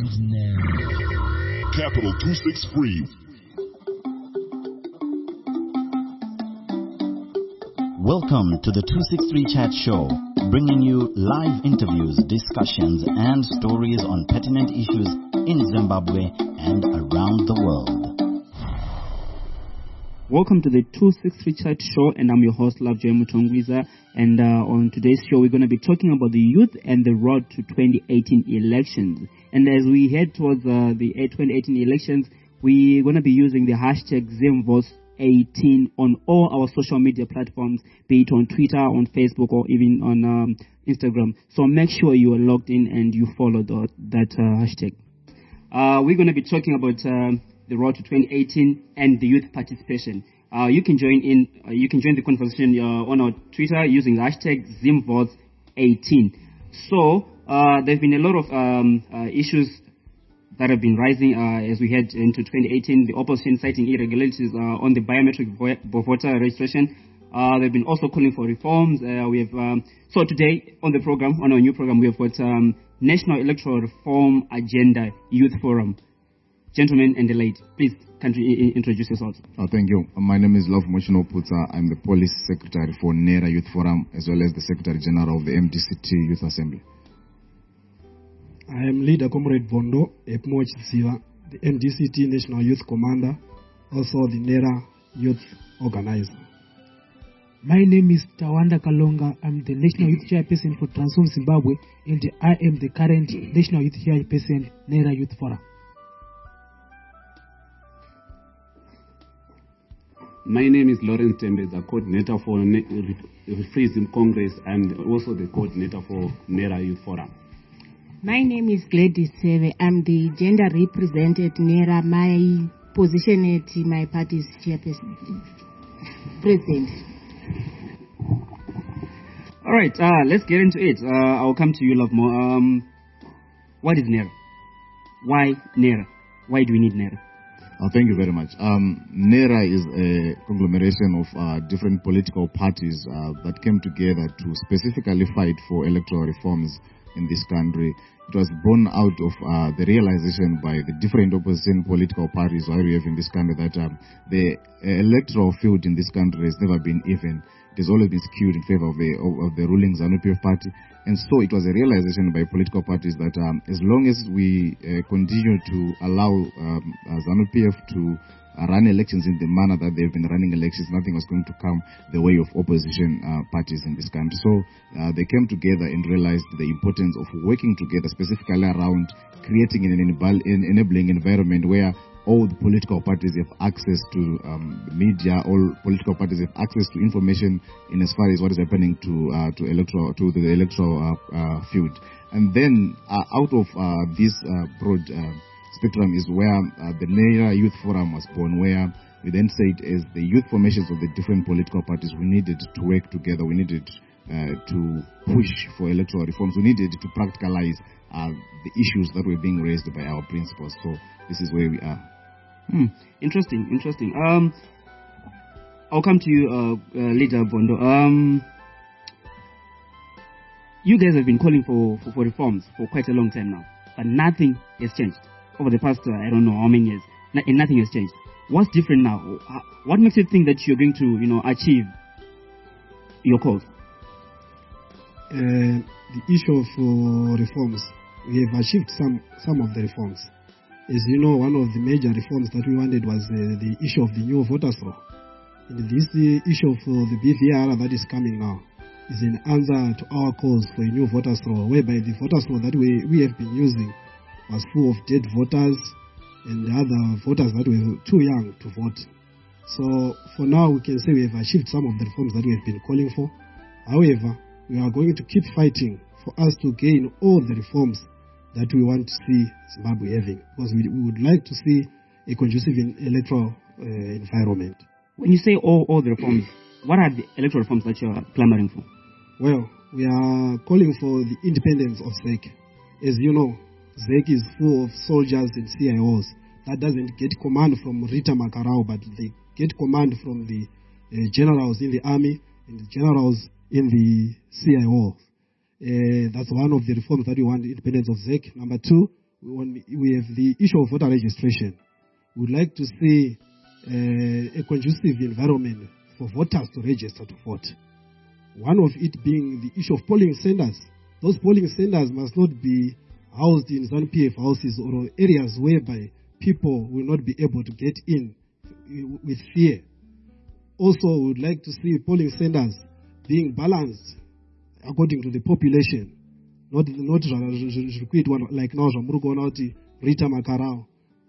And now, Capital 263. Welcome to the 263 Chat Show, bringing you live interviews, discussions, and stories on pertinent issues in Zimbabwe and around the world. Welcome to the 263 Chat Show, and I'm your host, Lovejoy Mutongwiza. And on today's show, we're going to be talking about the youth and the road to 2018 elections. And as we head towards the 2018 elections, we're going to be using the hashtag ZimVotes18 on all our social media platforms, be it on Twitter, on Facebook, or even on Instagram. So make sure you are logged in and you follow that hashtag. We're going to be talking about the road to 2018 and the youth participation. You can join in. You can join the conversation on our Twitter using the hashtag ZimVotes18. So there've been a lot of issues that have been rising as we head into 2018. The opposition citing irregularities on the biometric voter registration. They've been also calling for reforms. So today on the program, on our new program, we have got National Electoral Reform Agenda Youth Forum. Gentlemen and the lady, please can you introduce yourselves? Thank you. My name is Love Moshino Putsa. I'm the Police Secretary for NERA Youth Forum, as well as the Secretary General of the MDCT Youth Assembly. I am Leader Comrade Bondo Epmoch Siva, the MDCT National Youth Commander, also the NERA Youth Organizer. My name is Tawanda Kalonga. I'm the National Youth Chairperson for Transform Zimbabwe, and I am the current National Youth Chairperson, NERA Youth Forum. My name is Lawrence Tembe, the coordinator for Free Zim Congress and also the coordinator for NERA Youth Forum. My name is Gladys Seve. I'm the gender representative NERA. My position at my party's chairperson, president. All right, let's get into it. I'll come to you, Love Mo. What is NERA? Why NERA? Why do we need NERA? Thank you very much. NERA is a conglomeration of different political parties that came together to specifically fight for electoral reforms in this country. It was born out of the realization by the different opposition political parties we have in this country that the electoral field in this country has never been even. It has always been skewed in favor of the ruling ZANU-PF party. And so it was a realization by political parties that as long as we continue to allow ZANU-PF to run elections in the manner that they've been running elections, nothing was going to come the way of opposition parties in this country. So they came together and realized the importance of working together, specifically around creating an enabling environment where all the political parties have access to media, all political parties have access to information in as far as what is happening to the electoral field. And then out of this broad spectrum is where the NERA Youth Forum was born, where we then said as the youth formations of the different political parties, we needed to work together, we needed to push for electoral reforms, we needed to practicalize the issues that were being raised by our principals. So this is where we are. Interesting. I'll come to you, Leader Bondo. You guys have been calling for reforms for quite a long time now, but nothing has changed over the past, I don't know how many years, and nothing has changed. What's different now? What makes you think that you're going to, achieve your cause? The issue of reforms, we have achieved some of the reforms. As you know, one of the major reforms that we wanted was the issue of the new voters law. And this issue of the BVR that is coming now is an answer to our cause for a new voters law, whereby the voters law that we have been using was full of dead voters and the other voters that were too young to vote. So for now, we can say we have achieved some of the reforms that we have been calling for. However, we are going to keep fighting for us to gain all the reforms that we want to see Zimbabwe having, because we would like to see a conducive electoral environment. When you say all the reforms, what are the electoral reforms that you are clamoring for? Well, we are calling for the independence of ZEC. As you know, ZEC is full of soldiers and CIOs. That doesn't get command from Rita Makarao, but they get command from the generals in the army and the generals in the CIO. That's one of the reforms that we want, independence of ZEC. Number two, we have the issue of voter registration. We would like to see a conducive environment for voters to register to vote. One of it being the issue of polling centers. Those polling centers must not be housed in ZANU-PF houses or areas whereby people will not be able to get in with fear. Also, we would like to see polling centers being balanced according to the population. Not like now, Rita Makarao,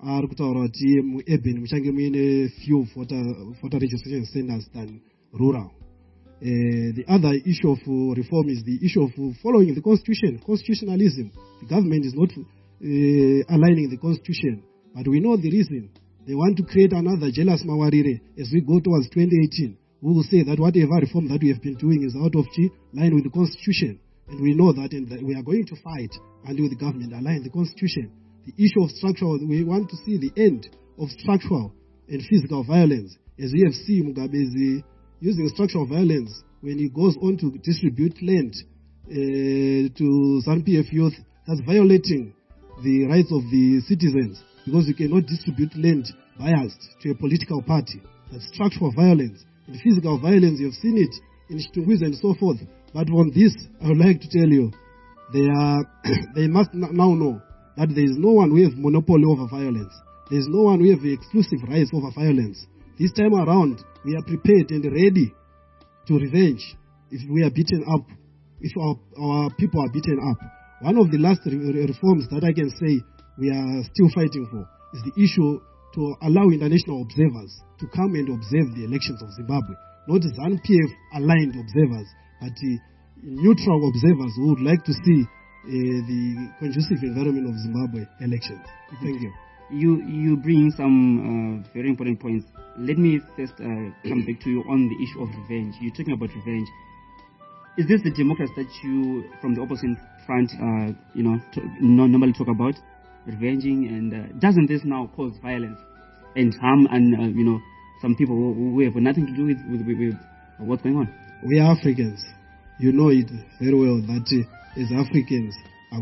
few voter registration centers than rural. The other issue of reform is the issue of following the constitution, constitutionalism. The government is not aligning the constitution, but we know the reason. They want to create another jealous Mawarire as we go towards 2018. We will say that whatever reform that we have been doing is out of line with the constitution. And we know that, and that we are going to fight until the government align the constitution. The issue of structural, we want to see the end of structural and physical violence. As we have seen Mugabe using structural violence when he goes on to distribute land to ZANU-PF youth, that's violating the rights of the citizens, because you cannot distribute land biased to a political party. That's structural violence. And physical violence, you have seen it in Chitungwiza and so forth. But on this, I would like to tell you, they must now know that there is no one who has monopoly over violence. There is no one who has the exclusive rights over violence. This time around, we are prepared and ready to revenge if we are beaten up, if our people are beaten up. One of the last reforms that I can say we are still fighting for is the issue to allow international observers to come and observe the elections of Zimbabwe. Not ZANU-PF aligned observers, but neutral observers who would like to see the conducive environment of Zimbabwe elections. Thank you. You bring some very important points. Let me first come back to you on the issue of revenge. You're talking about revenge. Is this the democracy that you, from the opposition front, normally talk about? Revenging, and doesn't this now cause violence and harm and, some people who have nothing to do with what's going on? We are Africans. You know it very well that as Africans,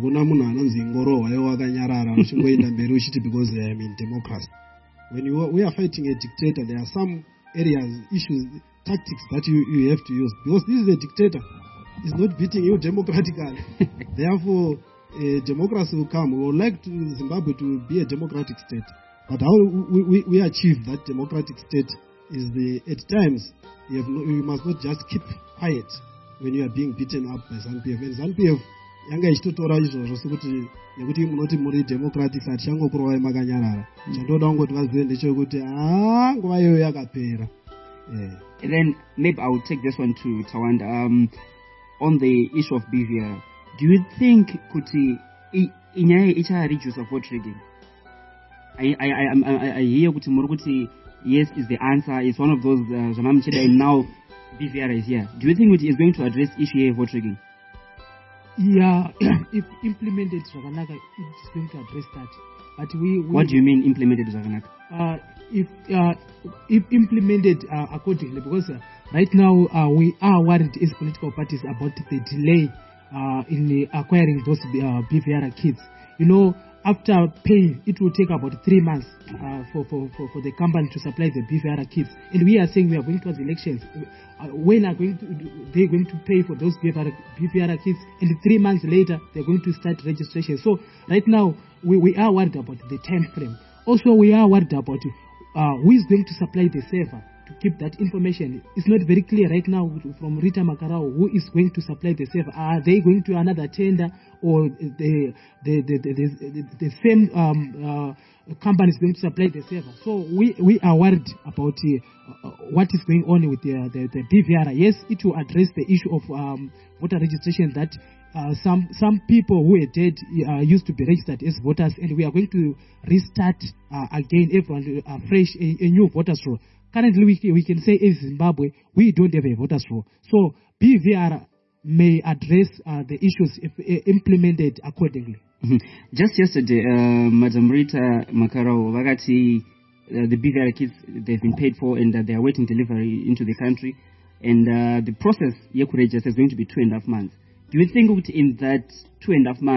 because I am in democracy. When we are fighting a dictator, there are some areas, issues, tactics that you have to use. Because this is a dictator. He's not beating you democratically. Therefore, democracy will come. We would like Zimbabwe to be a democratic state. But how we achieve that democratic state is at times, you must not just keep quiet when you are being beaten up by ZANU-PF. And ZANU-PF, yanga ichitotora izvozvo sokuti nekuti munoti muri democratic sati changopurovai makanyarara chandoda kungoti vazive ndechekuti nguva iyoyo yakapera. And then maybe I will take this one to Tawanda. On the issue of BVR, do you think kuti inyaya ichareduce vote rigging? I hear kuti muri yes is the answer. It's one of those zvamamichida and now BVR is here. Do you think it is going to address issue of vote rigging? Yeah, if implemented Zvakanaka, it's going to address that. But what do you mean implemented Zvakanaka? If implemented accordingly, because right now we are worried as political parties about the delay in acquiring those BVR kits. After paying, it will take about 3 months for the company to supply the BVR kits. And we are saying we are going towards elections. When are they going to pay for those BVR kits? And 3 months later, they're going to start registration. So right now, we are worried about the time frame. Also, we are worried about who is going to supply the server to keep that information. It's not very clear right now from Rita Makarao who is going to supply the server. Are they going to another tender, or the same company is going to supply the server? So we are worried about what is going on with the BVR. Yes, it will address the issue of voter registration that some people who are dead used to be registered as voters, and we are going to restart again everyone fresh, a new voters roll. Currently, we can say in Zimbabwe, we don't have a voters roll. So BVR may address the issues if implemented accordingly. Mm-hmm. Just yesterday, Madam Rita Makarao, the BVR kits, they've been paid for and they are waiting delivery into the country. And the process, is going to be 2.5 months. Do you think in that 2.5 months,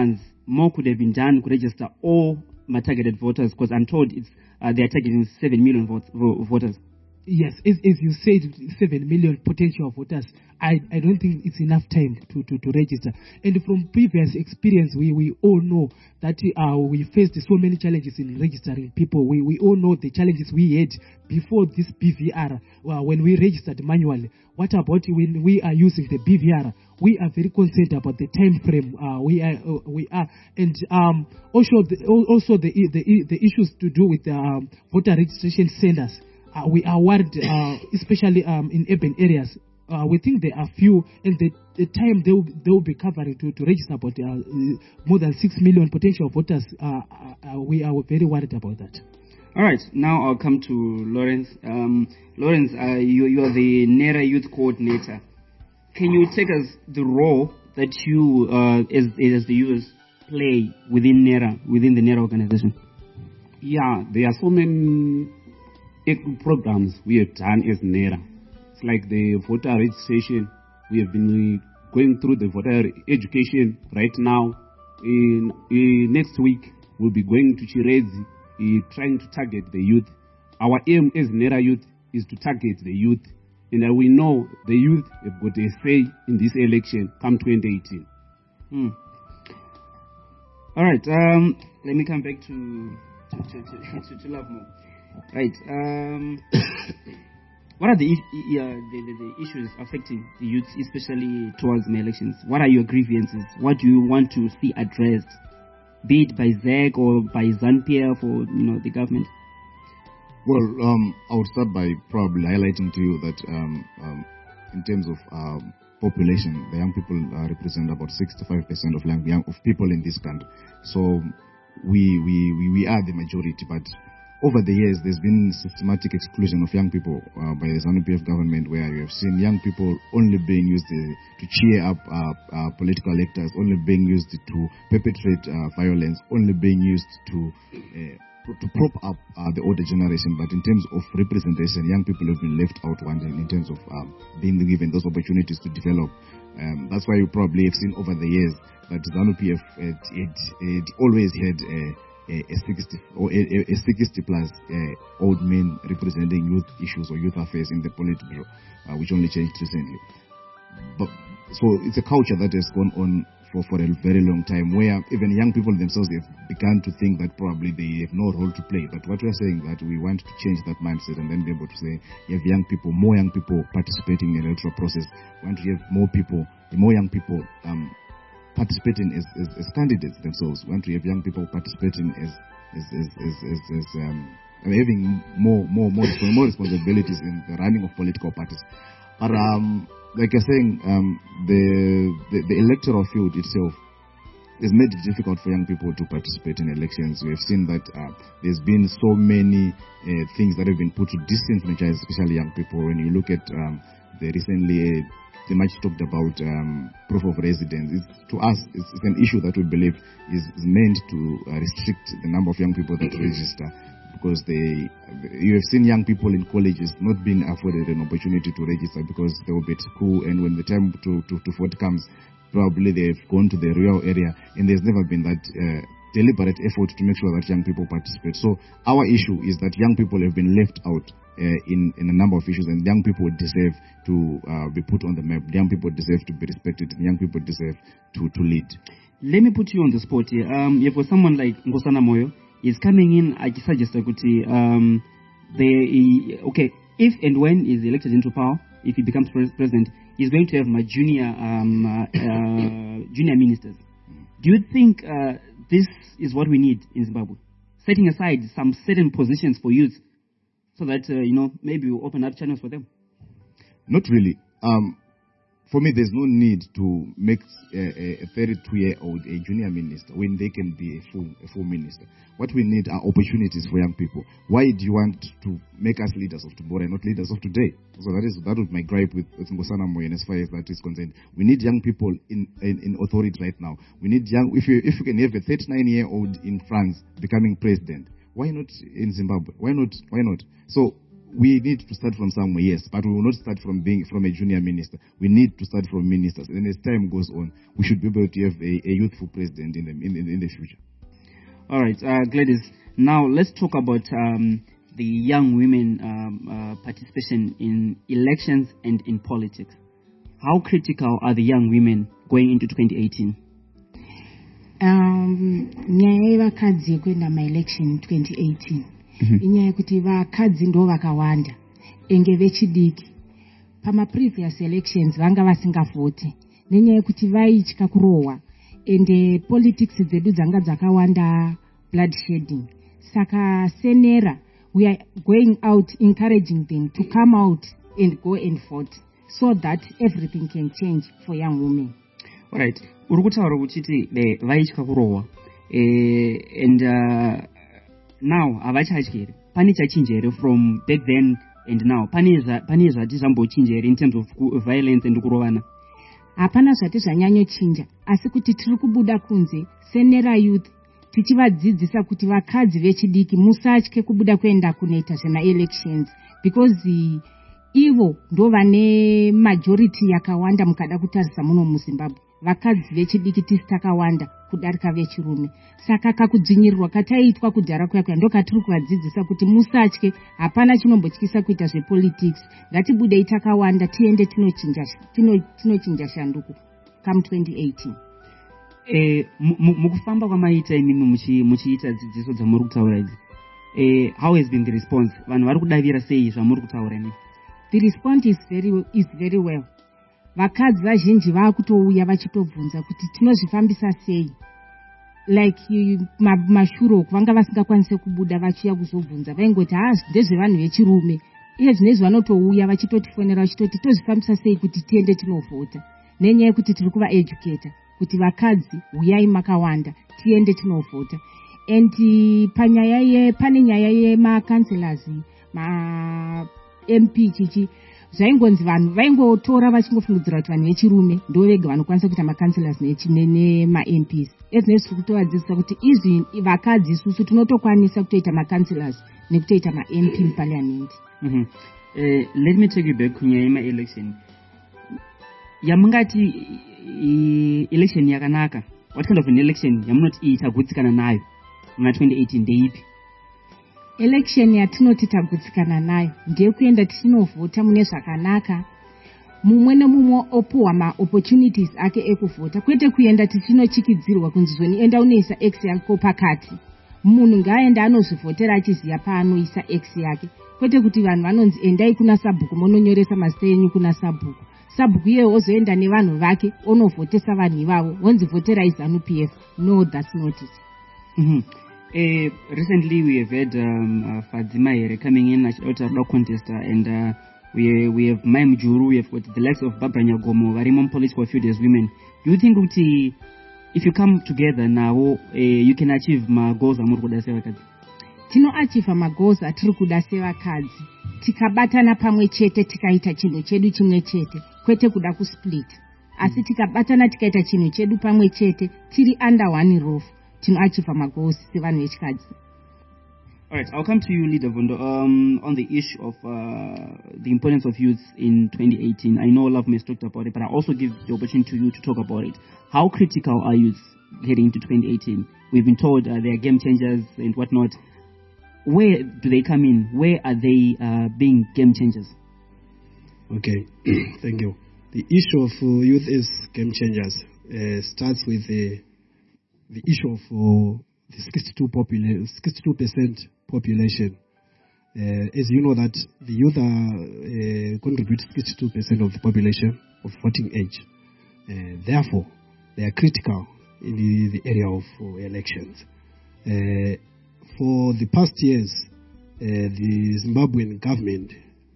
more could have been done to register all my targeted voters? Because I'm told they are targeting 7 million voters. Yes, as you said, 7 million potential voters. I don't think it's enough time to register. And from previous experience, we all know that we faced so many challenges in registering people. We all know the challenges we had before this BVR when we registered manually. What about when we are using the BVR? We are very concerned about the time frame. We are, and also the issues to do with voter registration centers. We are worried, especially in urban areas. We think there are few, and the time they will be covering to register about more than 6 million potential voters. We are very worried about that. All right, now I'll come to Lawrence. Lawrence, you are the NERA Youth Coordinator. Can you take us the role that you, as the youth, play within NERA, within the NERA organization? Yeah, there are so many programs we have done as NERA. It's like the voter registration. We have been going through the voter education right now. Next week, we'll be going to Chirezi, trying to target the youth. Our aim as NERA Youth is to target the youth. And we know the youth have got a say in this election come 2018. All right, let me come back to Lovemore. Right. What are the issues affecting the youth, especially towards the elections? What are your grievances? What do you want to see addressed, be it by ZEC or by ZANU-PF or the government? Well, I would start by probably highlighting to you that in terms of population, the young people represent about 65% of people in this country. So we are the majority, but over the years, there's been systematic exclusion of young people by the ZANU-PF government, where you have seen young people only being used to cheer up political actors, only being used to perpetrate violence, only being used to prop up the older generation. But in terms of representation, young people have been left out wanting in terms of being given those opportunities to develop. That's why you probably have seen over the years that ZANU-PF had always had a 60 plus old men representing youth issues or youth affairs in the Politburo, which only changed recently. But so it's a culture that has gone on for a very long time, where even young people themselves have begun to think that probably they have no role to play. But what we're saying that we want to change that mindset and then be able to say you have more young people participating in the electoral process. We want to have more young people participating as candidates themselves. We want to have young people participating as having more responsibilities in the running of political parties. But like you're saying, the electoral field itself has made it difficult for young people to participate in elections. We have seen that there's been so many things that have been put to disenfranchise, especially young people. When you look at the recently the much talked about proof of residence, to us, it's an issue that we believe is meant to restrict the number of young people that register, because you have seen young people in colleges not being afforded an opportunity to register because they will be at school, and when the time to vote comes, probably they've gone to the rural area, and there's never been that deliberate effort to make sure that young people participate. So our issue is that young people have been left out in a number of issues, and young people deserve to be put on the map. Young people deserve to be respected, and young people deserve to lead. Let me put you on the spot here. For someone like Nkosana Moyo is coming in, I suggest okay, if and when he's elected into power, if he becomes president, he's going to have my junior ministers. Do you think this is what we need in Zimbabwe? Setting aside some certain positions for youth, so that, maybe we'll open up channels for them? Not really. For me, there's no need to make a 32-year-old a junior minister when they can be a full minister. What we need are opportunities for young people. Why do you want to make us leaders of tomorrow and not leaders of today? So that was my gripe with Nkosana Moyo, as far as that is concerned. We need young people in authority right now. We need if you can have a 39-year-old in France becoming president, why not in Zimbabwe? Why not? So we need to start from somewhere, yes, but we will not start from a junior minister. We need to start from ministers. And as time goes on, we should be able to have a youthful president in the future. All right, Gladys. Now let's talk about the young women participation in elections and in politics. How critical are the young women going into 2018? Nyaya yevakadzi yekuenda maelection 2018 inyaya yekuti vakadzi ndo vakawanda enge vechidiki. Pama-previous elections vanga vasingavhoti nenyaya yekuti vaitya kurohwa ende politics dzedu dzanga dzakawanda bloodshedding. Saka senera, we are going out encouraging them to come out and go and vote so that everything can change for young women. All right. Uri kutaura uchiti vaitya kurohwa and now havachatyi here. Pane chachinja here from back then and now? Pane zvati zvambochinja here in terms of violence and kurovana? Hapana zvati zvanyanyochinja, asi kuti tiri kubuda kunze senera youth tichivadzidzisa kuti vakadzi vechidiki musatye kubuda kuenda kunoita zvema-elections because ivo ndo vane majority yakawanda mukada kutarisa muno muZimbabwe. Vakadzi vechidiki tisi takawanda kudarika vechirume. Saka kakudzvinyirirwa kataitwa kudhara kuya ndo katiri kuvadzidzisa kuti musatye, hapana chinombotyisa kuita zvepolitics. Ngatibudei takawanda tiende tinochinja shanduko come 2018. Mukufamba kwamaita imimi muchiita dzidziso dzamuri kutaura idzi, how has been the response? Vanhu vari kudavira sei zvamuri kutaura imimi? The response is very well. Vakadzi vazhinji vaakutouya vachitobvunza kuti tinozvifambisa sei. Like mashure vanga vasingakwanise kubuda vachiya kuzobvunza vaingoti ndezvevanhu vechirume. Iye zvinezvi vanotouya vachitotifonera vachitoti tozvifambisa sei kuti tiende tinovhota. Nenyaya yekuti tiri kuvaeducata kuti vakadzi uyai makawanda tiende tinovhota. And pane nyaya yema-councillors, ma-MP chichi, zvaingonzi vanhu vaingotora vachingofungidzira kuti vanhu vechirume ndo vega vanokwanisa kuita ma-councillors nema-MPs. Ezvinezvi tiri kutovadzidzisa kuti izvi vakadzi isusu tinotokwanisa kutoita ma-councillors nekutoita ma-MP muparliament. Let me take you back kunyaya yema-election. Yamungati election yakanaka, what kind of an election yamunoti iyi tagutsikana nayo muna 2018 ndeipi? Election yatinoti tagutsikana nayo ndeyekuenda tichinovhota mune zvakanaka, mumwe nemumwe opuwa ma-opportunities ake ekuvhota, kwete kuenda tichinochikidzirwa kunzi zvoni enda unoisa X yako pakati. Munhu ngaaenda anozvivhotera achiziva paanoisa X yake, kwete kuti vanhu vanonzi endai kuna sabhuku mononyoresa mazita enyu kuna sabhuku. Sabhuku iye ozoenda nevanhu vake onovhotesa vanhu ivavo wonzi vhoterai ZANU-PF. No, that's not it. Recently we have had Fadzima here coming in out of the contest, and we have Mai Mujuru, we have got the likes of Barbara Nyagomo, Varimon Political Field as women. Do you think if you come together now, you can achieve my goals amuri kuda sevakadzi? Tinoachieve magoals atiri kuda sevakadzi tikabatana pamwe chete tikaita chinhu chedu chimwe chete, kwete kuda kusplit. Asi tikabatana tikaita chinhu chedu pamwe chete tiri under one roof, tinoachieve magoals sevanhu vechikadzi. All right, I'll come to you, Leader Vondo, on the issue of the importance of youth in 2018. I know Love has talked about it, but I also give the opportunity to you to talk about it. How critical are youth heading into 2018? We've been told they are game changers and whatnot. Where do they come in? Where are they being game changers? Okay, thank you. The issue of youth as game changers starts with the issue of the 62% population. As you know that the youth contribute 62% of the population of voting age. Therefore, they are critical in the area of elections. For the past years, the Zimbabwean government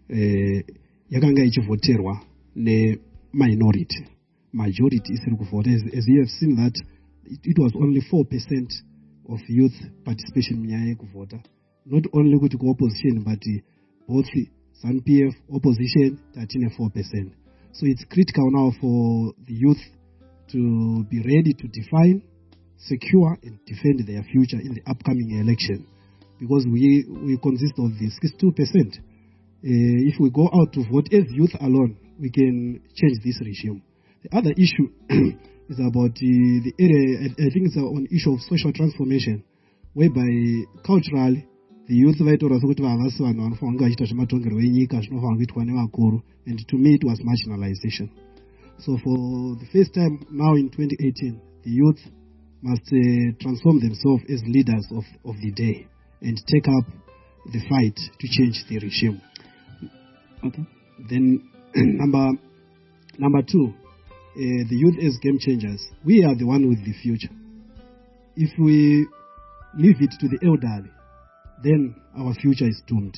yakanga ichivoterwa ne minority. Majority isiri kuvota. As you have seen that it was only 4% of youth participation munyaya yekuvota. Not only kuti opposition, but both ZANU-PF opposition tatine 4%. So it's critical now for the youth to be ready to define, secure and defend their future in the upcoming election, because we consist of the 62%. If we go out to vote as youth alone, we can change this regime. The other issue is about the area, I think it's on issue of social transformation, whereby culturally, the youth and to me it was marginalization. So for the first time now in 2018, the youth must transform themselves as leaders of the day and take up the fight to change the regime. Okay. Then number two, the youth as game changers. We are the one with the future. If we leave it to the elderly, then our future is doomed.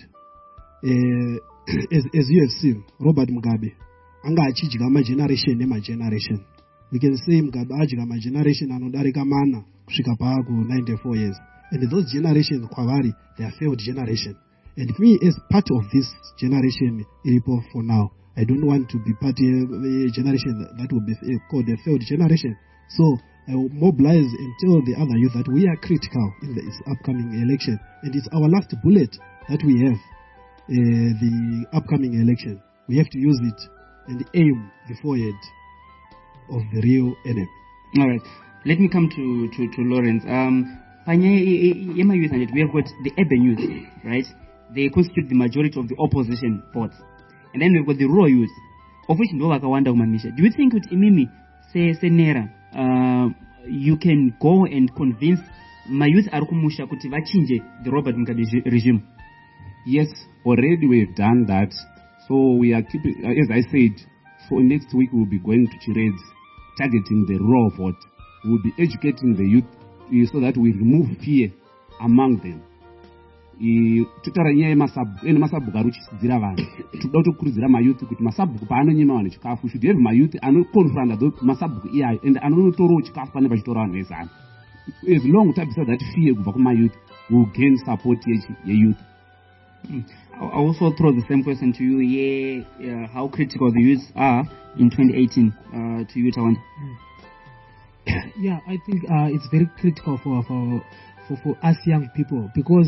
As you have seen, Robert Mugabe, anga achijigama generation. We can say Mugabe ajigama generation anodarika mana kusvika paaku 94 years. And those generations, Kwavari, they are failed generation. And me, as part of this generation, Iripo for now, I don't want to be part of a generation that will be called a failed generation. So I will mobilize and tell the other youth that we are critical in this upcoming election. And it's our last bullet that we have, the upcoming election. We have to use it and aim the forehead of the real enemy. All right. Let me come to Lawrence. Yema youth, we have got the urban youth, right? They constitute the majority of the opposition votes. And then we've got the rural youth, of which no Wakawanda Umamisha. Do you think with Imimi, say Nera, you can go and convince my youth Arukumusha Kutiva change the Robert Mugabe regime? Yes, already we've done that. So we are keeping, as I said, for next week we'll be going to Chireds, targeting the rural vote. We'll be educating the youth so that we remove fear among them. Tutaranya masabuku aruchidzira vanhu toda kutokurudzira mayouth kuti masabuku paanonyema vanhu chikafu should have mayouth anokonfranda masabuku iyayo and anonotorawo chikafu pane pachitora vanhu vezana. As long tabvisa that fear kubva kumayouth, will gain support youth. I also throw the same question to you. How critical the youth are in 2018 to you, Tawan? Yeah, I think it's very critical for us young people, because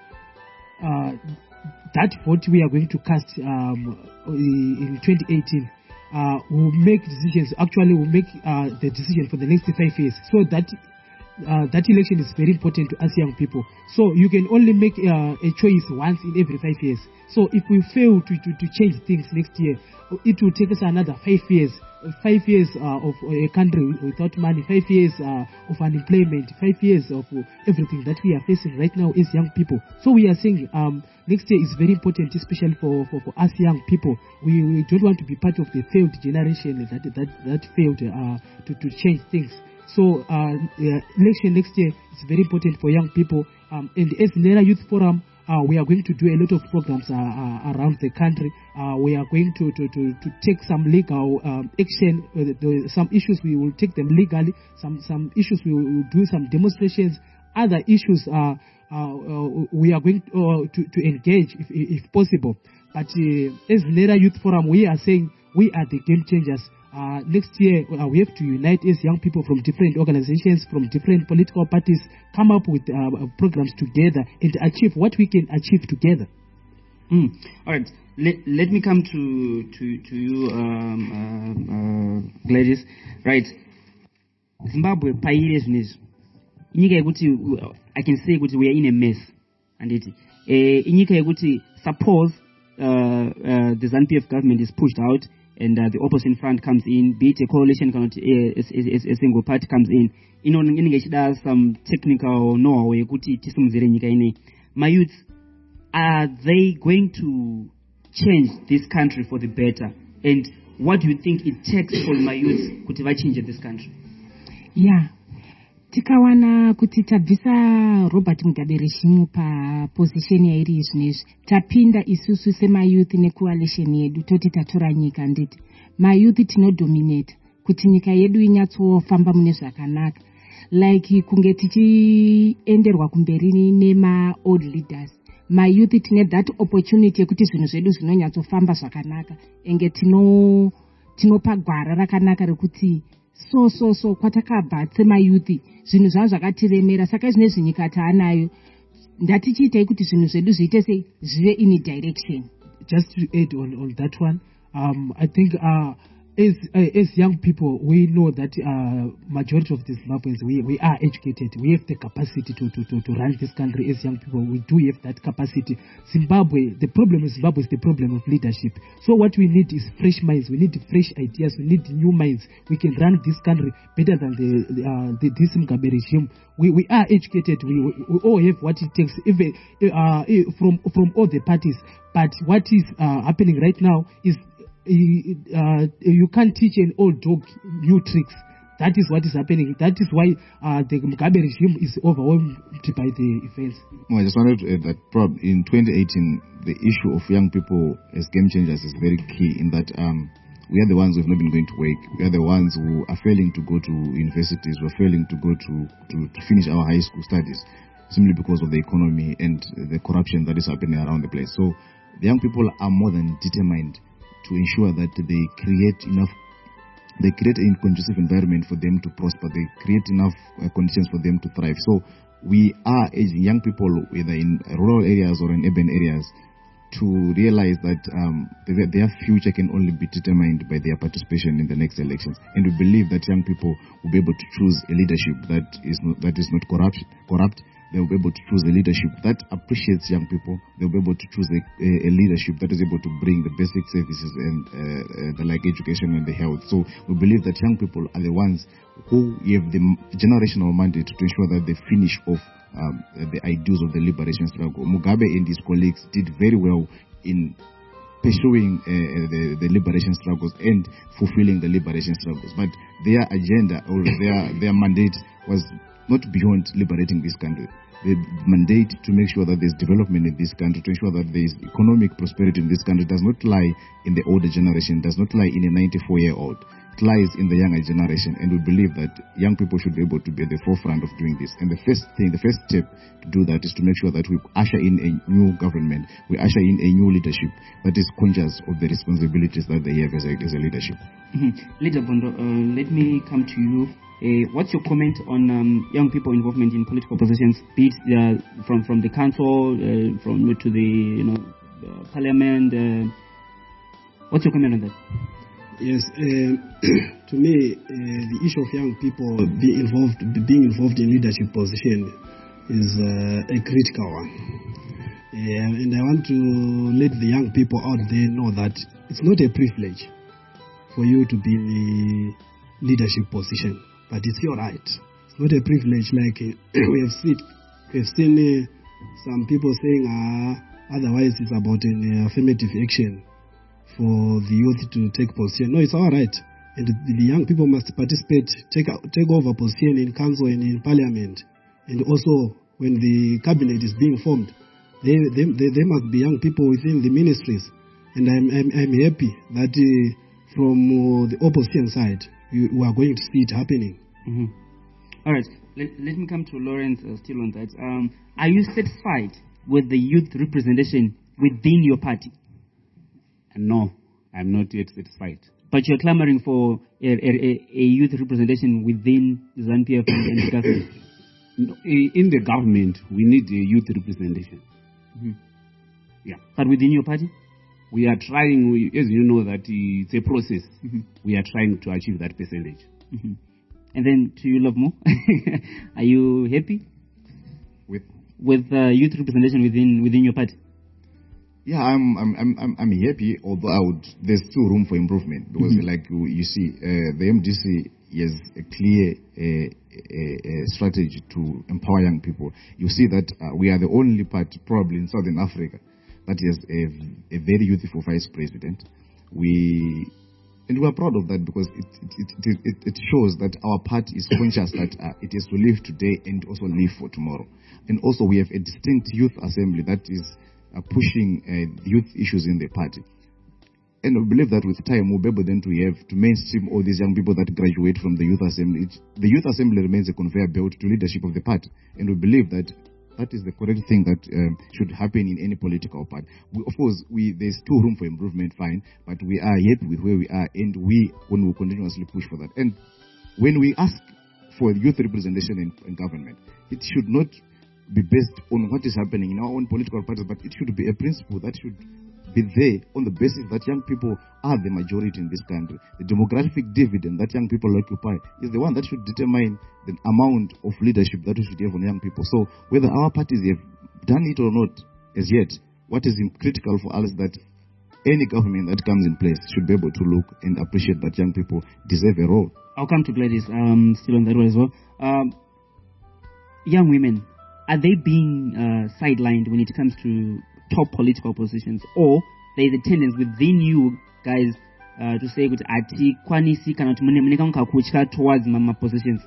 that vote we are going to cast in 2018 will make decisions. Actually, will make the decision for the next 5 years. So that election is very important to us young people. So you can only make a choice once in every 5 years. So if we fail to change things next year, it will take us another 5 years. 5 years of a country without money, 5 years of unemployment, 5 years of everything that we are facing right now as young people. So we are saying next year is very important, especially for us young people. We don't want to be part of the failed generation that failed to change things. So election next year is very important for young people. And as Nera Youth Forum, we are going to do a lot of programs around the country. We are going to take some legal action. Some issues we will take them legally. Some issues we will do some demonstrations. Other issues we are going to engage if possible. But as Nera Youth Forum, we are saying we are the game changers. Next year, we have to unite as young people from different organizations, from different political parties, come up with programs together and achieve what we can achieve together. All right. Let me come to you, Gladys. Right. Zimbabwe, I can say we are in a mess. And suppose the ZANU-PF government is pushed out, and the opposition front comes in, be it a coalition, a single party comes in, some technical know-how. My youth, are they going to change this country for the better? And what do you think it takes for my youth to change this country? Yeah. Tikawana kuti tabvisa Robert Mugabe regime pa position yairi izvinezvi, tapinda isusu semayouth necoalition yedu toti tatora nyika. Nditi mayouth tinodominate kuti nyika yedu inyatsofamba mune zvakanaka, like kunge tichienderwa kumberi nema old leaders. Mayouth tine that opportunity yekuti zvinhu zvedu zvinonyatsofamba zvakanaka, enge tinopa gwara rakanaka rekuti so kwatakabva semayouth zvinhu zvavo zvakatiremera. Saka izvinezvi nyika taanayo, ndatichiitai kuti zvinhu zvedu zviite sei, zvive in direction. just to add on that one, I think as young people, we know that majority of the Zimbabweans, we are educated. We have the capacity to run this country as young people. We do have that capacity. Zimbabwe, the problem with Zimbabwe is the problem of leadership. So what we need is fresh minds. We need fresh ideas. We need new minds. We can run this country better than this Mugabe regime. We are educated. We all have what it takes, even from all the parties. But what is happening right now is you can't teach an old dog new tricks. That is what is happening. That is why the Mugabe regime is overwhelmed by the events. I just wanted to add that in 2018, the issue of young people as game changers is very key in that we are the ones who have not been going to work. We are the ones who are failing to go to universities. We're failing to go to finish our high school studies simply because of the economy and the corruption that is happening around the place. So the young people are more than determined to ensure that they create a conducive environment for them to prosper. They create enough conditions for them to thrive. So we are urging young people, whether in rural areas or in urban areas, to realize that their future can only be determined by their participation in the next elections. And we believe that young people will be able to choose a leadership that is not corrupt. They will be able to choose a leadership that appreciates young people. They will be able to choose a leadership that is able to bring the basic services and the like education and the health. So we believe that young people are the ones who have the generational mandate to ensure that they finish off the ideals of the liberation struggle. Mugabe and his colleagues did very well in pursuing the liberation struggles and fulfilling the liberation struggles. But their agenda or their mandate was not beyond liberating this country. The mandate to make sure that there's development in this country, to ensure that there's economic prosperity in this country, does not lie in the older generation, does not lie in a 94-year-old. It lies in the younger generation, and we believe that young people should be able to be at the forefront of doing this. And the first step to do that is to make sure that we usher in a new government, we usher in a new leadership that is conscious of the responsibilities that they have as a leadership. Leader Bondo, let me come to you. What's your comment on young people involvement in political positions, be it from the council, from to the parliament? What's your comment on that? Yes, to me, the issue of young people being involved in leadership position is a critical one. And I want to let the young people out there know that it's not a privilege for you to be in a leadership position, but it's your right. It's not a privilege like we have seen some people saying otherwise it's about an affirmative action for the youth to take position. No, it's our right. And the young people must participate, take over position in council and in parliament. And also when the cabinet is being formed, there must be young people within the ministries. And I'm happy that from the opposition side, we are going to see it happening. Mm-hmm. All right. Let me come to Lawrence still on that. Are you satisfied with the youth representation within your party? No, I'm not yet satisfied. But you're clamoring for a youth representation within the ZANU-PF and the government? No, in the government, we need a youth representation. Mm-hmm. Yeah. But within your party? We are trying, as you know, that it's a process. Mm-hmm. We are trying to achieve that percentage. Mm-hmm. And then to you, Love Mo, are you happy with youth representation within your party? Yeah, I'm happy, although there's still room for improvement because, like you see, the MDC has a clear strategy to empower young people. You see that we are the only party, probably in Southern Africa, that has a very youthful vice president. We are proud of that because it shows that our party is conscious that it is to live today and also live for tomorrow. And also we have a distinct youth assembly that is pushing youth issues in the party. And I believe that with time we'll be able then to mainstream all these young people that graduate from the youth assembly. The youth assembly remains a conveyor belt to leadership of the party. And we believe that that is the correct thing that should happen in any political party. Of course, there's still room for improvement, fine, but we are happy with where we are, and we will continuously push for that. And when we ask for youth representation in government, it should not be based on what is happening in our own political parties, but it should be a principle that should be there on the basis that young people are the majority in this country. The demographic dividend that young people occupy is the one that should determine the amount of leadership that we should have on young people. So whether our parties have done it or not as yet, what is critical for us is that any government that comes in place should be able to look and appreciate that young people deserve a role. I'll come to Gladys still on that one as well. Young women, are they being sidelined when it comes to top political positions, or there is a tendency within you guys to say kuti hatikwanisi kana kuti mune kamuka kutya towards mama positions?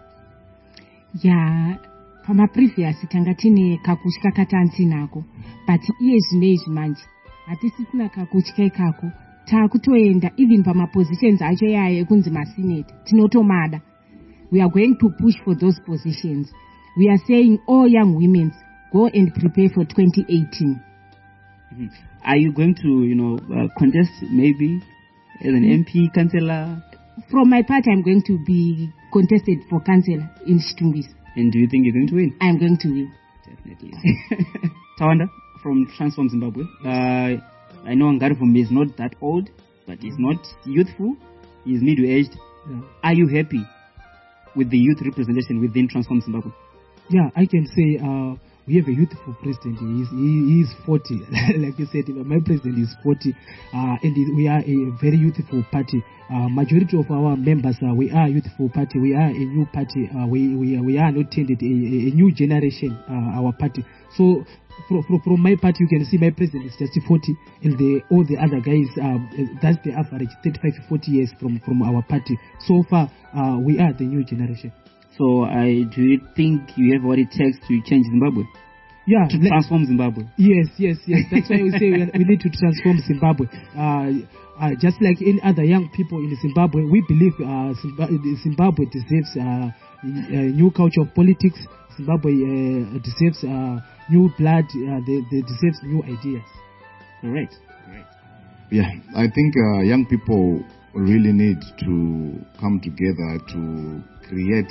Yeah, pama previous tanga tine kakutya katantinako, but iye zvinezvi manje hatisisina kakutya ikako. Takutoenda even pama positions acho yaye ekunzi masenate tinotomada. We are going to push for those positions. We are saying all young women go and prepare for 2018. Mm-hmm. Are you going to, contest maybe as an MP, councillor? From my part, I'm going to be contested for councillor in Chitungwiza. And do you think you're going to win? I'm going to win. Definitely. Tawanda from Transform Zimbabwe. I know Ngarivumbi is not that old, but he's not youthful. He's middle-aged. Yeah. Are you happy with the youth representation within Transform Zimbabwe? Yeah, I can say we have a youthful president. He is 40. Like you said, my president is 40. And we are a very youthful party. Majority of our members, we are a youthful party. We are a new party. We are not tended a new generation, our party. So from my party, you can see my president is just 40. And all the other guys, that's the average, 35 to 40 years from our party. So far, we are the new generation. So, do you think you have what it takes to change Zimbabwe? Yeah. To transform Zimbabwe? Yes. That's why we say we need to transform Zimbabwe. Just like any other young people in Zimbabwe, we believe Zimbabwe deserves a new culture of politics. Zimbabwe deserves new blood. They deserve new ideas. Correct. Yeah, I think young people really need to come together to create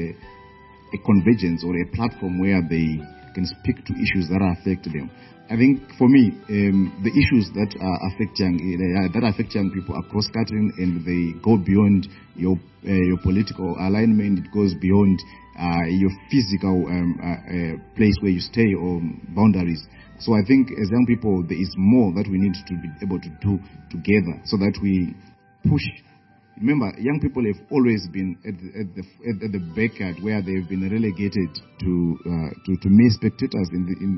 a convergence or a platform where they can speak to issues that affect them. I think for me, the issues that affect young people are cross-cutting, and they go beyond your political alignment. It goes beyond your physical place where you stay or boundaries. So I think as young people, there is more that we need to be able to do together so that we push. Remember, young people have always been at the backyard where they've been relegated to mere spectators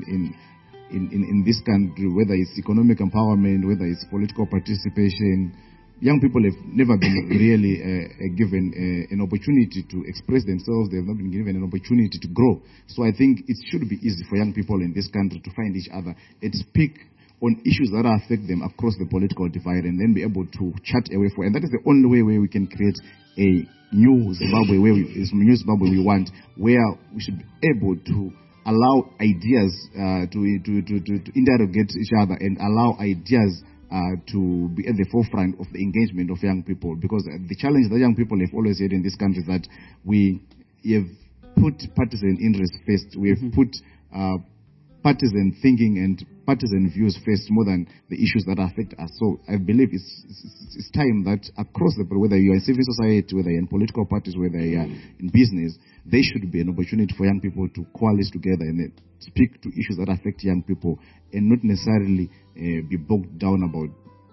in this country, whether it's economic empowerment, whether it's political participation. Young people have never been really given an opportunity to express themselves. They have not been given an opportunity to grow. So I think it should be easy for young people in this country to find each other and speak on issues that affect them across the political divide, and then be able to chat a way forward. And that is the only way where we can create a new Zimbabwe, new Zimbabwe we want, where we should be able to allow ideas to interrogate each other and allow ideas to be at the forefront of the engagement of young people. Because the challenge that young people have always had in this country is that we have put partisan interests first. We have put partisan thinking and partisan views first more than the issues that affect us. So I believe it's time that across the board, whether you're in civil society, whether you're in political parties, whether you're in business, there should be an opportunity for young people to coalesce together and speak to issues that affect young people, and not necessarily be bogged down about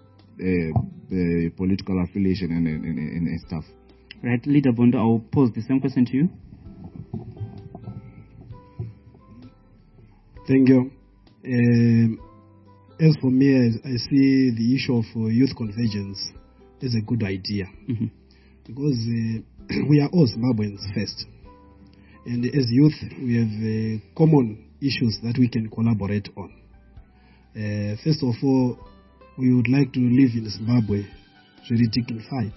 political affiliation and stuff. Right, Leader Bondo, I'll pose the same question to you. Thank you. As for me, I see the issue of youth convergence as a good idea, because we are all Zimbabweans first, and as youth we have common issues that we can collaborate on. First of all, we would like to live in Zimbabwe very dignified.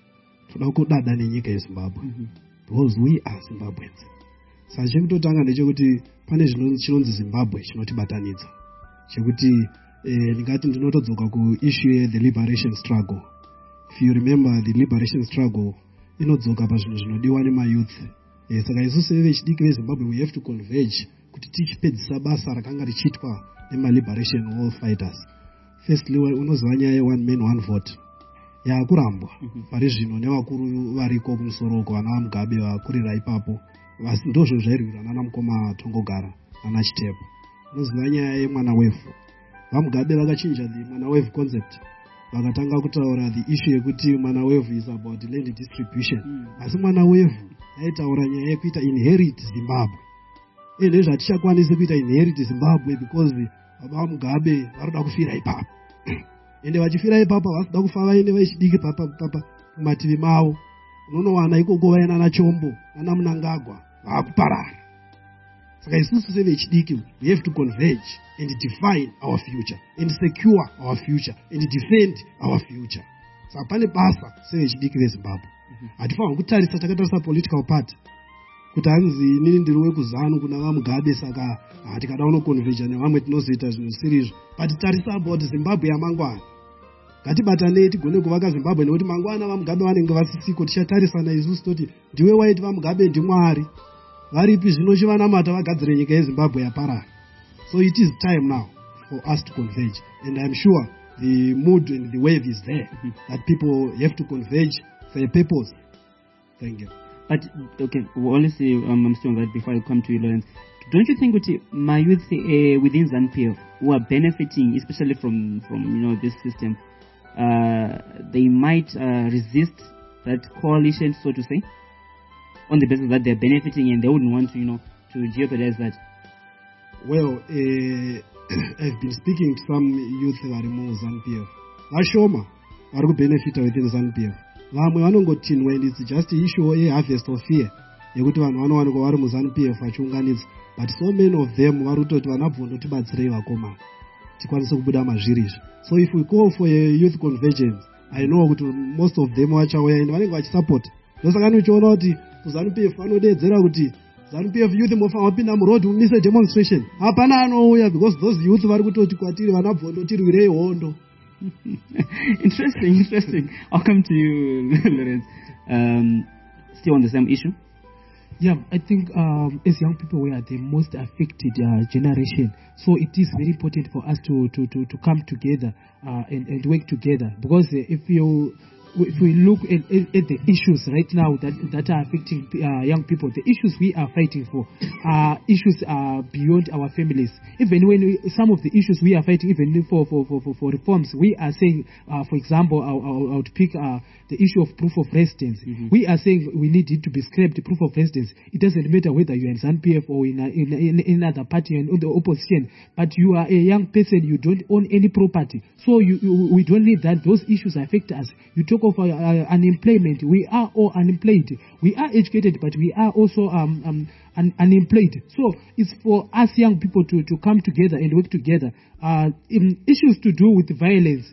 Because we are Zimbabweans. Sachekutotanga ndechekuti pane chinonzi Zimbabwe chinotibatanidza, chekuti ndingati ndinotodzoka ku issue the liberation struggle. If you remember the liberation struggle, inodzoka pazvinhu zvinodiwa nemayouth. Saka isusu vechidiki veZimbabwe, we have to converge kuti tichipedzisa basa rakanga richiitwa nema liberation war fighters. firstly unoziva nyaya ye-one man one vote yakurambwa pari zvino nevakuru variko kumusoro uko vana vamugabe vakurira ipapo ndozvo zvairwira nana mukoma Tongogara nana Chitepo. Unoziva nyaya yemwana wevhu, vamugabe vakachinja the mwana wevhu concept, vakatanga kutaura the issue yekuti mwana wevhu is about land distribution. Asi mwana wevhu aitaura nyaya yekuita inherit Zimbabwe. Ende zvatichakwanisi kuita inherit Zimbabwe because baba vamugabe varoda kufira ipapo. Ende vachifira ipapo vasida kufa vaende vachidiki papa kumativi mavo. Unonowana ikoko vaina na Chombo nana Mnangagwa vakuparara. Saka isusu sevechidiki, we have to converge and define our future and secure our future and defend our future. Saka pane basa sevechidiki veZimbabwe. Hatifanira kutarisa takatarisa political party kuti hanzi inini ndiri wekuZANU kuna vamugabe saka tikada unoconverge nevamwe tinozoita zvinhu zvisiri but tarisa about Zimbabwe yamangwana. Ngatibatanei tigone kuvaka Zimbabwe nekuti mangwana vamugabe vanenge vasisiko. Tichatarisana isusu toti ndiwe waiti vamugabe ndimwari, varipi zvino chivanamata vagadzire nyika yeZimbabwe yaparara. So it is time now for us to converge, and I'm sure the mood and the wave is there that people have to converge for a purpose. Thank you. But okay, we'll only say I'm still on that before I come to you, Lawrence. Don't you think that my youth within ZANU-PF who are benefiting, especially from this system, they might resist that coalition, so to say, on the basis that they're benefiting and they wouldn't want to jeopardize that? Well, I've been speaking to some youth vari muZANU-PF. Vashoma vari kubenefita within ZANU-PF. Vamwe vanongotinwa, and it's just an issue harvest of fear yekuti vanhu vanowanikwa vari muZANU-PF vachiunganidza, but so many of them vari kutoti vanabvondo tibatsirei vakomana tikwanise kubuda mazviri izvi. So if we call for a youth convergence, I know kuti most of them vachauya and vanenge vachisupport. Ndosaka uchiona kuti kuZANU-PF vanodedzera kuti ZANU-PF youth mofanira kupinda muroad mumise demonstration. Hapana anouya because those youth vari kutoti kwatiri vanabvondo tirwirei hondo. Interesting. I'll come to you, Lawrence. Still on the same issue? Yeah, I think as young people, we are the most affected generation. So it is very important for us to come together and work together. Because if we look at the issues right now that are affecting young people, the issues we are fighting for are issues beyond our families. Even when some of the issues we are fighting, even for reforms, we are saying, for example, I would pick the issue of proof of residence. Mm-hmm. We are saying we need it to be scrapped, the proof of residence. It doesn't matter whether you're in ZANU-PF or in another party and in the opposition, but you are a young person, you don't own any property. So we don't need that. Those issues affect us. You talk of unemployment. We are all unemployed. We are educated, but we are also unemployed. So it's for us young people to come together and work together. In issues to do with violence,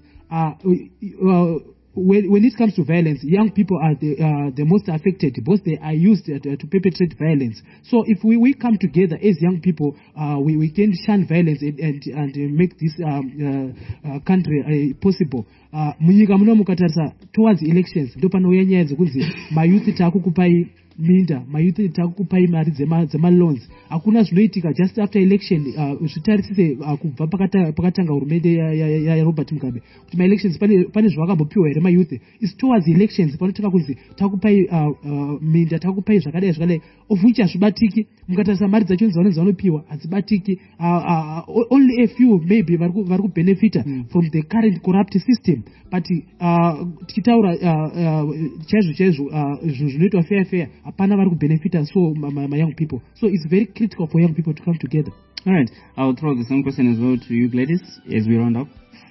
when it comes to violence, young people are the most affected because they are used to perpetrate violence. So if we come together as young people, we can shun violence and make this country possible. Munyika muno mukatarisa towards elections ndo panouya nyaya dzekunzi mayouth takukupai minda, mayouth takukupai mari dzemaloans. Hakuna zvinoitika just after election. Zvitarisise kubva pakatanga hurumende yaRobert Mugabe kuti maelections pane zvavakambopiwa here mayouth. It's towards elections panotaka kunzi takupai minda, takupai zvakadai of which hazvibatiki. Mukatarisa mari dzacho dzavanopiwa hadzibatiki. Only a few maybe vari kubenefita from the current corrupt system. But tikitaura chaizvo zvinoitwa fair hapana vari kubenefita so my young people. So it's very critical for young people to come together. All right, I'll throw the same question as well to you, Gladys, as we round up.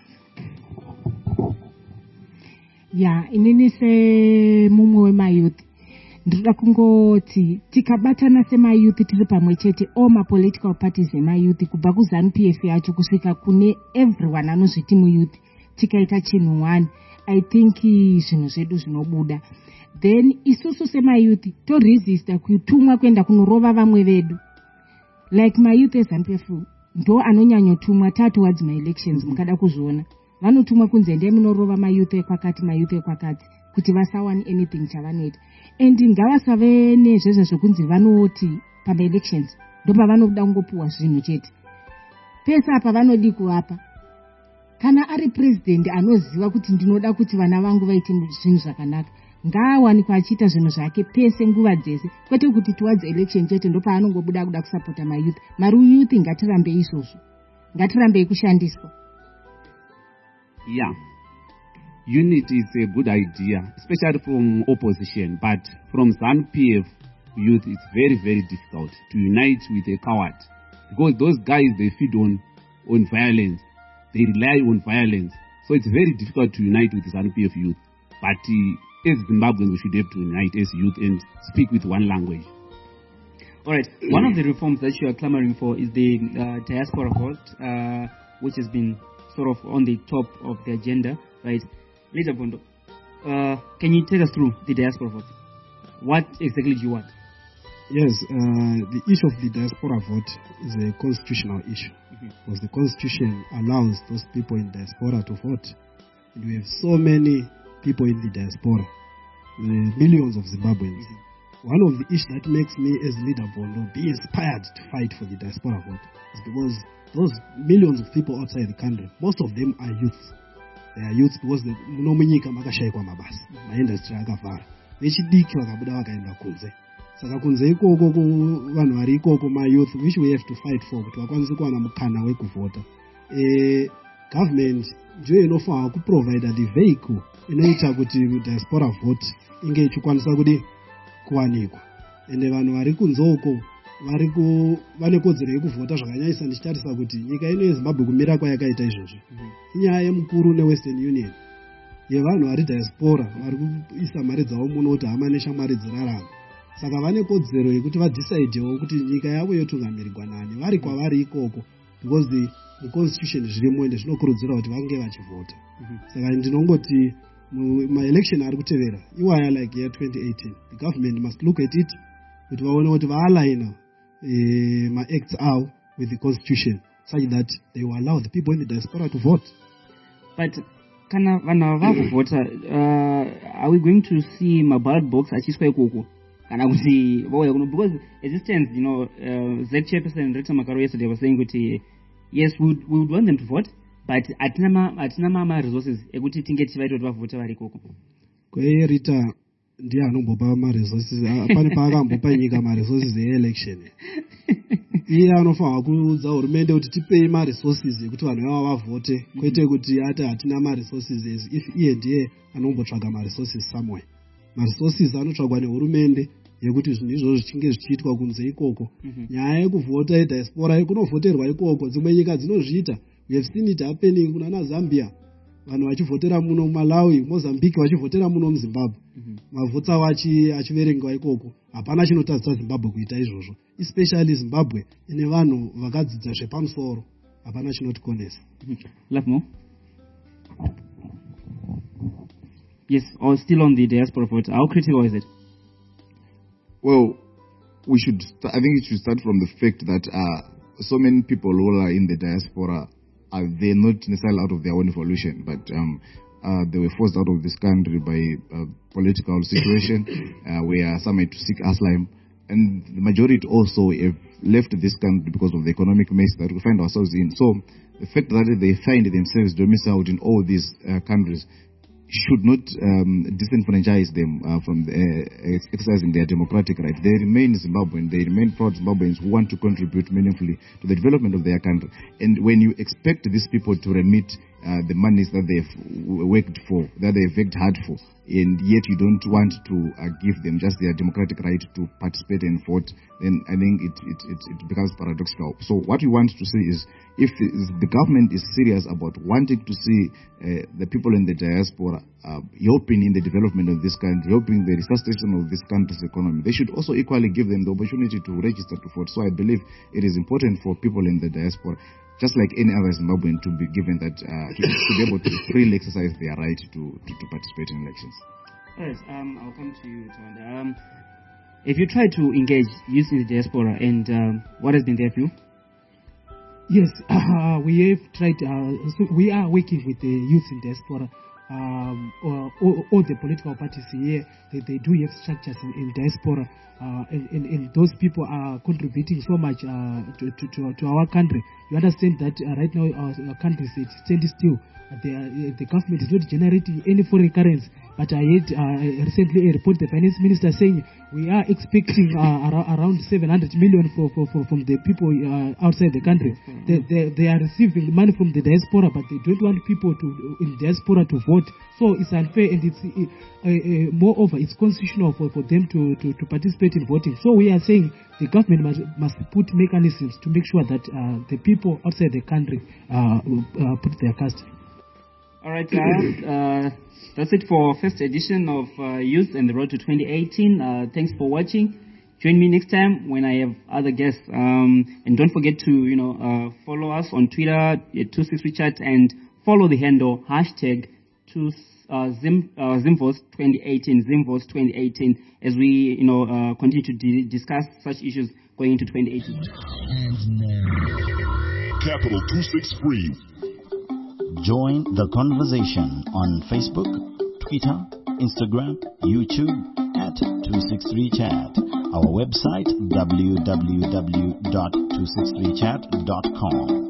Yeah, inini semumwe wemayouth ndinoda kungoti tikabatana semayouth tiri pamwe chete all mapolitical parties emayouth kubva kuZANU-PF yacho kusvika kune everyone anozviti muyouth, tikaita chinhu one, I think zvinhu zvedu zvinobuda. Then isusu semayouth toresista kutumwa kuenda kunorova vamwe vedu. Like mayouth eZANU-PF ndo anonyanyotumwa towards my elections. Mukada kuzviona vanotumwa kunze ndeye munorova mayouth ekwakati kuti vasawane anything chavanoita. And ngavasave nezvezvo zvokunzi vanoti pama-elections ndo pavanoda kungopuwa zvinhu chete. Pesa apa vanodi kuvapa kana ari president anoziva kuti ndinoda kuti vana vangu vaite zvinhu zvakanaka, ngaawanikwa achiita zvinhu zvake pese nguva dzese, kwete kuti towards election chete ndopaanongobuda kuda kusapota mayouth. Youth ngatirambe izvozvo, ngatirambei kushandiswa. Yeah, unity is a good idea, especially from opposition, but from ZANU-PF youth it's very, very difficult to unite with a coward, because those guys, they feed on violence, they rely on violence, so it's very difficult to unite with the ZANU-PF youth. But as Zimbabweans, we should have to unite as youth and speak with one language. All right. One of the reforms that you are clamoring for is the diaspora vote, which has been sort of on the top of the agenda, right? Leader Bondo, can you take us through the diaspora vote? What exactly do you want? Yes, the issue of the diaspora vote is a constitutional issue, because the constitution allows those people in diaspora to vote. And we have so many people in the diaspora, millions of Zimbabweans. One of the issues that makes me as leader Bondo be inspired to fight for the diaspora vote is because those millions of people outside the country, most of them are youths. They are youths because munomunyika makashayikwa mabasa, maindustry akavhara, vechidiki vakabuda vakaenda kunze. Saka kunze ikoko vanhu vari ikoko mayouth, which we have to fight for kuti vakwanise kuwana mukana wekuvhota. Government ndiyo inofanira kuprovide the vehicle inoita kuti diaspora vote inge ichikwanisa kudi kuwanikwa. Ende vanhu vari kunze uko vane kodzero yekuvhota zvakanyanyisa. Ndichitarisa kuti nyika ino yeZimbabwe kumira kwayakaita izvozvo inyaya yemukuru neWestern Union yevanhu vari diaspora vari kuisa mari dzavo muno kuti hama neshamwari dzirarama. Saka vane kodzero yekuti vadecidewo kuti nyika yavo yotungamirirwa nani vari kwavari ikoko, because the constitution zvirimo ende zvinokurudzira kuti vange vachivhota. Saka ndinongoti ma-election ari kutevera iwaya like year 2018, the government must look at it kuti vaone kuti vaaligna ma-acts avo with the constitution such that they will allow the people in the diaspora to vote. But kana vanhu vakuvhota, are we going to see maballot box achiswa ikoko? Kana kuti vauya kuno, because as it stands, Z chairperson Rector Makaro yesterday was saying kuti yes, we would want them to vote, but atina ma resources ekuti tinge tivaita kuti vavhota vari ikoko. Kweye Rita ndiye anombopa ma-resources, pane paakambopa nyika ma-resources e-election. Iye anofanira kuudza hurumende kuti tipei ma-resources ekuti vanhu vava vavhote, kwete kuti ati hatina ma-resources as if iye ndiye anombotsvaga ma-resources somewhere. Ma-resources anotsvagwa nehurumende yekuti zvinhu izvozvo zvichinge zvichiitwa kunze ikoko. Nyaya yekuvhota yediaspora kunovhoterwa ikoko, dzimwe nyika dzinozviita. We have seen it happening kuna Zambia, vanhu vachivhotera muno Malawi, Mozambique vachivhotera muno muZimbabwe. Mavhotsa avo achiverengwa ikoko. Hapana chinotadzisa Zimbabwe kuita izvozvo, especially Zimbabwe ine vanhu vakadzidza zvepamusoro. Hapana chinotikonesa. Love Yes, or still on the diaspora vote, how critical is it? Well, I think it should start from the fact that so many people who are in the diaspora, they're not necessarily out of their own volition, but they were forced out of this country by a political situation where some had to seek asylum, and the majority also have left this country because of the economic mess that we find ourselves in. So the fact that they find themselves domiciled in all these countries should not disenfranchise them from exercising their democratic right. They remain Zimbabwean. They remain proud Zimbabweans who want to contribute meaningfully to the development of their country. And when you expect these people to remit the monies that they've worked for, that they've worked hard for, and yet you don't want to give them just their democratic right to participate and vote, then I think it becomes paradoxical. So what we want to see is, if the government is serious about wanting to see the people in the diaspora helping in the development of this country, helping the resuscitation of this country's economy, they should also equally give them the opportunity to register to vote. So I believe it is important for people in the diaspora, just like any other Zimbabwean, to be given that, to be able to freely exercise their right to participate in elections. Yes, I'll come to you, Tawanda. If you try to engage youth in the diaspora, and what has been their view? Yes, we have tried, so we are working with the youth in diaspora. All the political parties here, they do have structures in diaspora, and those people are contributing so much to our country. You understand that right now our country is standing still. The government is not generating any foreign currency. But I heard recently a report, the finance minister saying we are expecting around 700 million from the people outside the country. They are receiving money from the diaspora, but they don't want people in diaspora to vote. So it's unfair, and it's moreover it's constitutional for them to participate in voting. So we are saying the government must put mechanisms to make sure that the people outside the country put their cast. All right, that's it for first edition of Youth and the Road to 2018. Thanks for watching. Join me next time when I have other guests. And don't forget to follow us on Twitter at 263chat and follow the handle hashtag Zimvotes 2018 Zimvotes 2018 as we continue to discuss such issues going into 2018. And now, Capital 263. Join the conversation on Facebook, Twitter, Instagram, YouTube at 263chat. Our website www.263chat.com.